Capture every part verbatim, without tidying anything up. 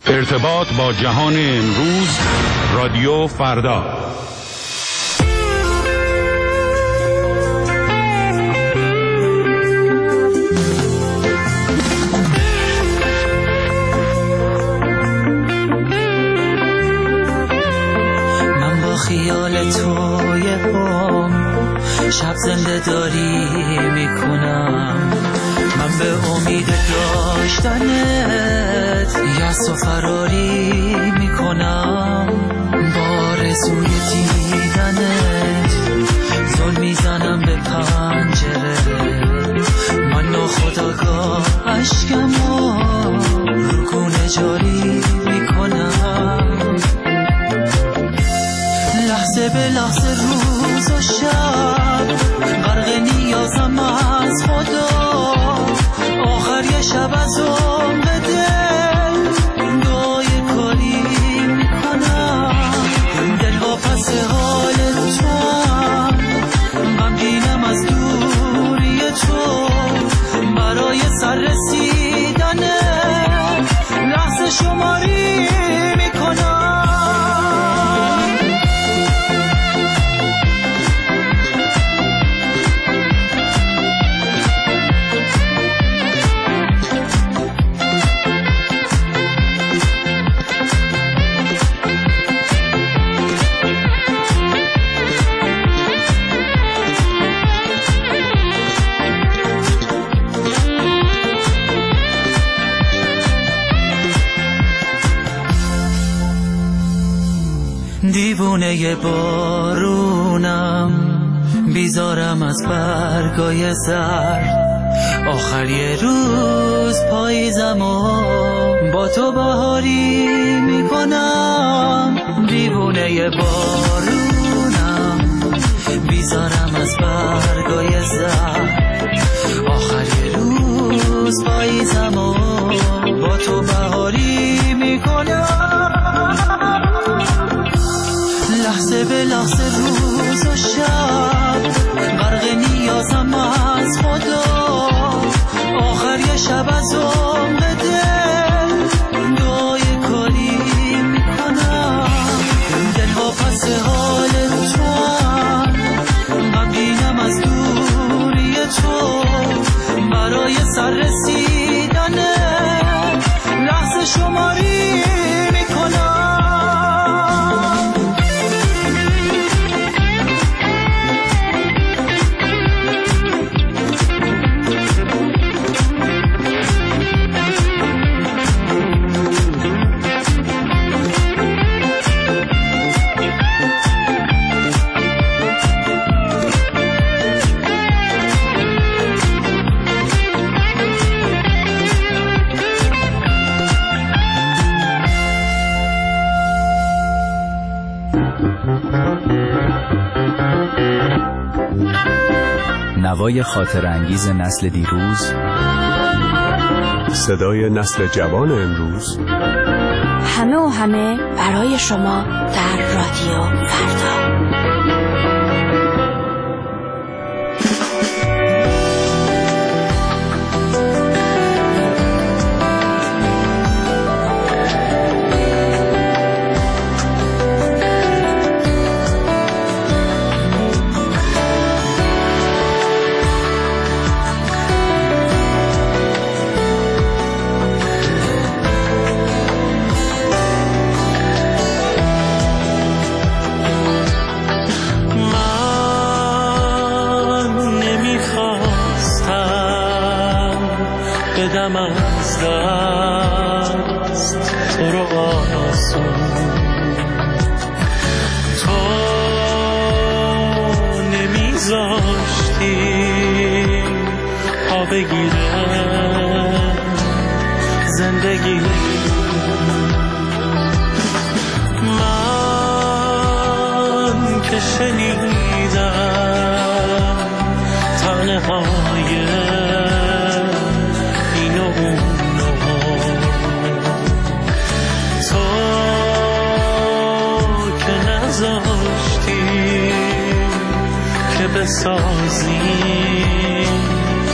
ارتباط با جهان امروز، رادیو فردا. من با خیال توی هم شب زنده داری میکنم، من به امید داشتنت یأس و فراری میکنم، با آرزوی دیدنت زل میزنم به پنجره، من ناخودآگاه اشکمو رو گونه جاری میکنم، لحظه به لحظه روز و شب غرق نیازم از خدا، آخر یه شب از عمر دل دعای کاری میکنم، دل واپس حال توام، غمگینم از دوری تو، برای سر رسیدن لحظه شماری میکنم. دیوونه بارونم، بیزارم از برگای زرد، آخر یه روز پاییزم و با تو بهاری میکنم، دیوونه بارونم، بیزارم از برگای زرد، آخر یه روز پاییزم و با تو بهاری میکنم، لحظه به لحظه روز و شب غرق نیازم از خدا، آخر یه شب از عمر دل دعای کاری میکنم، دل واپس حال توام، غمگینم از دوری تو، برای سر رسیدن لحظه شماری میکنم. نوای خاطر انگیز نسل دیروز، صدای نسل جوان امروز، همه و همه برای شما در رادیو فردا. بدم از دست تو رو آسون، تو نمیذاشتی پا بگیره زندگی، من که شنیدم تنهای این و اونو، تو که نذاشتی که بسازیم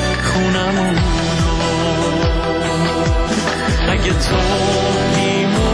خونمونو، اگه تو میمونی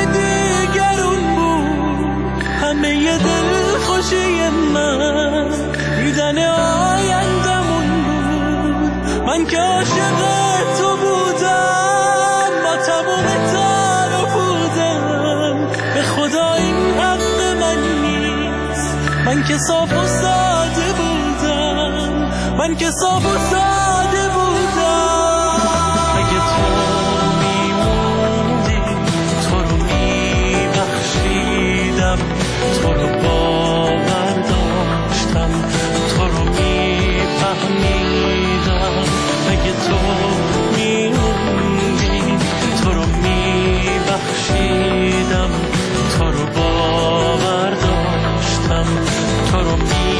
دیگرون بود، همه دل خوشی من دیدن آیندمون بود. من که عاشق تو بودم، با تمام تر و بودم، به خدا این حق من نیست. من که صاف و ساده بودم، من که صاف و ساده بودم. اگه تو میموندی، تو رو میبخشیدم، تو رو باور داشتم، تو رو میفهمیدم. اگه تو میموندی، تو رو میبخشیدم، تو رو باور داشتم، تو رو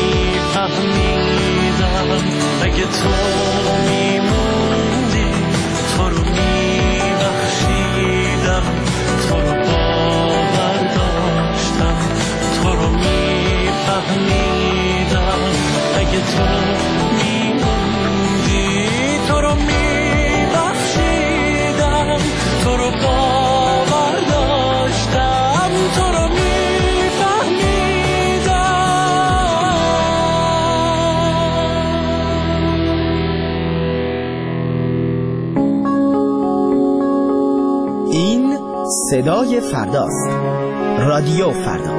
میفهمیدم. اگه تو میموندی، تو رو میبخشیدم، تو رو باور داشتم، تو رو میفهمیدم. اگه تو میموندی، تو رو میبخشیدم، تو رو باور داشتم، تو رو این صدای فرداست. رادیو فردا.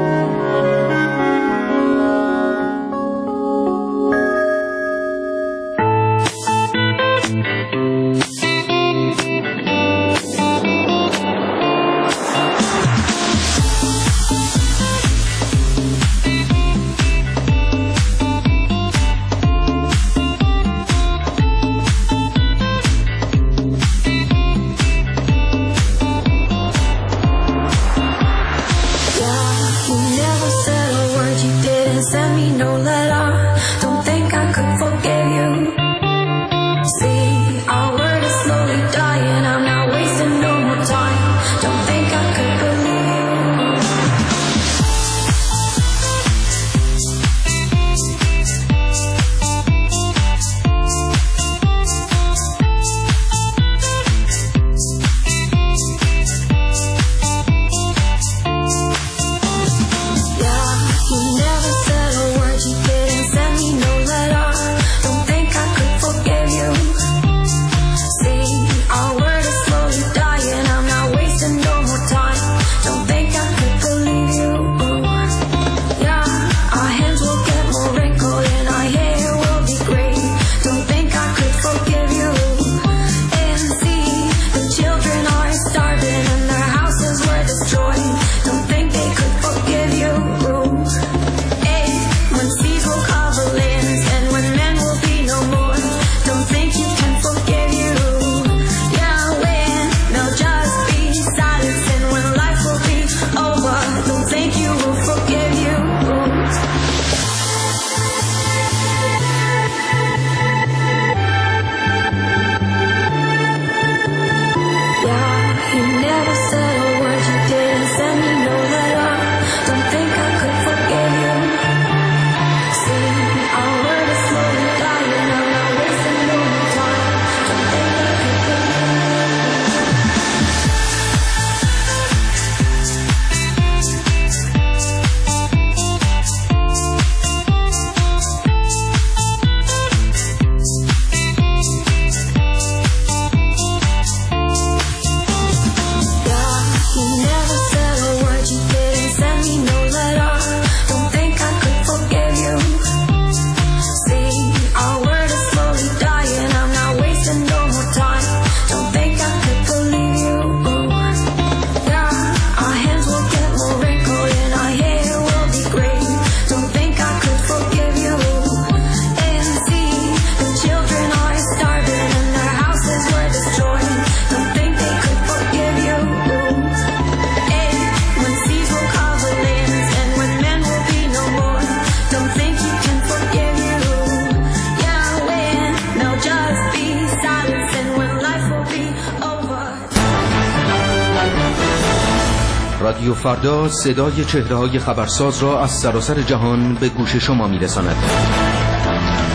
رادیو فردا صدای چهره‌های خبرساز را از سراسر جهان به گوش شما می‌رساند.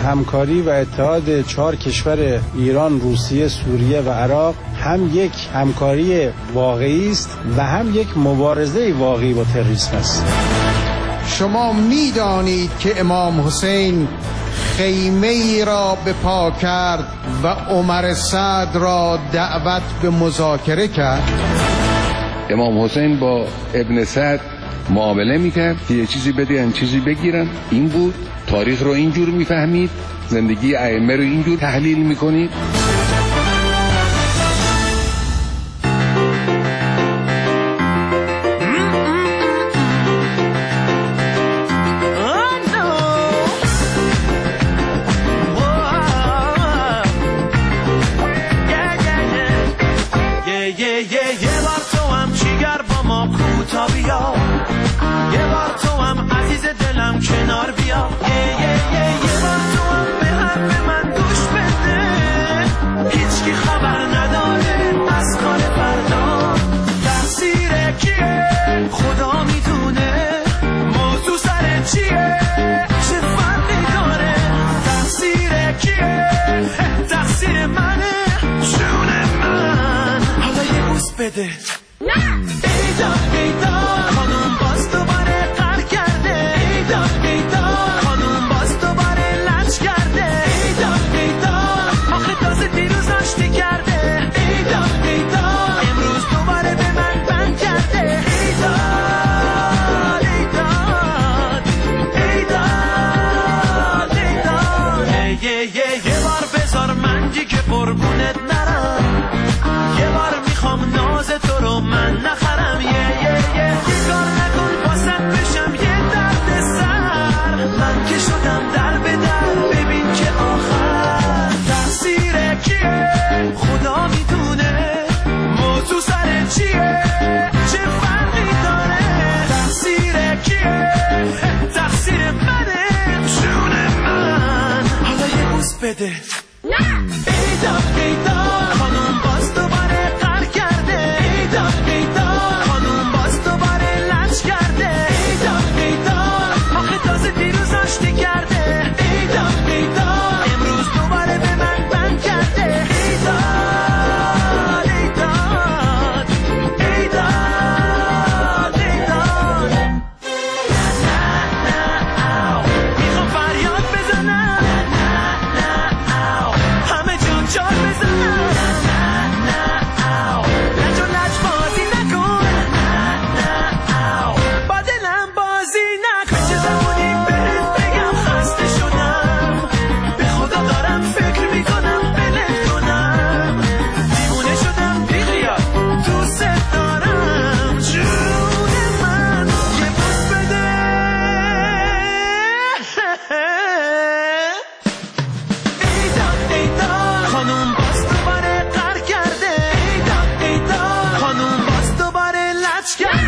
همکاری و اتحاد چهار کشور ایران، روسیه، سوریه و عراق هم یک همکاری واقعی است و هم یک مبارزه واقعی با تروریسم است. شما می‌دانید که امام حسین خیمه ای را به پا کرد و عمر سعد را دعوت به مذاکره کرد. امام حسین با ابن سعد معامله میکرد که یه چیزی بدهن چیزی بگیرن. این بود. تاریخ رو اینجور میفهمید، زندگی ائمه رو اینجور تحلیل میکنید. کنار بیا یه یه یه یه بار تو هم به حرف من گوش بده. هیچکی خبر نداره از کار فردا. تقصیر کیه خدا میدونه. موضوع سر چیه چه فرقی داره. تقصیر کیه تقصیر منه جون من. حالا یه بوس بده. ایدا ایدا خانوم باز دوباره قهر کرده. ایدا ایدا خانوم باز دوباره لج کرده. ایدا ایدا آخه تازه دیروز آشتی کرده. ایدا ایدا امروز دوباره به من بند کرده. ایدا ایدا ایدا ایدا یه یه یه بار بذار من دیگه قربونت نرم. یه بار میخوام ناز تو رو من نخرم. یه یه یه یه کار نکن واسط بشم یه درد سر. من که شدم در به در ببین که آخر. تقصیر کیه خدا میدونه. موضوع سر چیه چه فرقی داره. تقصیر کیه تقصیر منه جون من. حالا یه بوس بده. ایدا ایدا خانوم باز دوباره قهر کرده. ایدا ایدا خانوم باز دوباره لج کرده. ایدا ایدا آخه تازه دیروز آشتی کرده. ایدا ایدا امروز دوباره به من بند کرده. ایدا ایدا ایدا ایدا میخوام فریاد بزنم. همه جون جار بزنم. لج و لج بازی نکن. با دلم بازی نکن. چه زمانی بهت بگم خسته شدم. به خدا دارم فکر میکنم بلت کنم. دیوونه شدم بیخیال دوست دارم جون من. یه بوس بده. ایدا ایدا خانوم باز دوباره قهر کرده. ایدا ایدا خانوم باز دوباره لج کرده.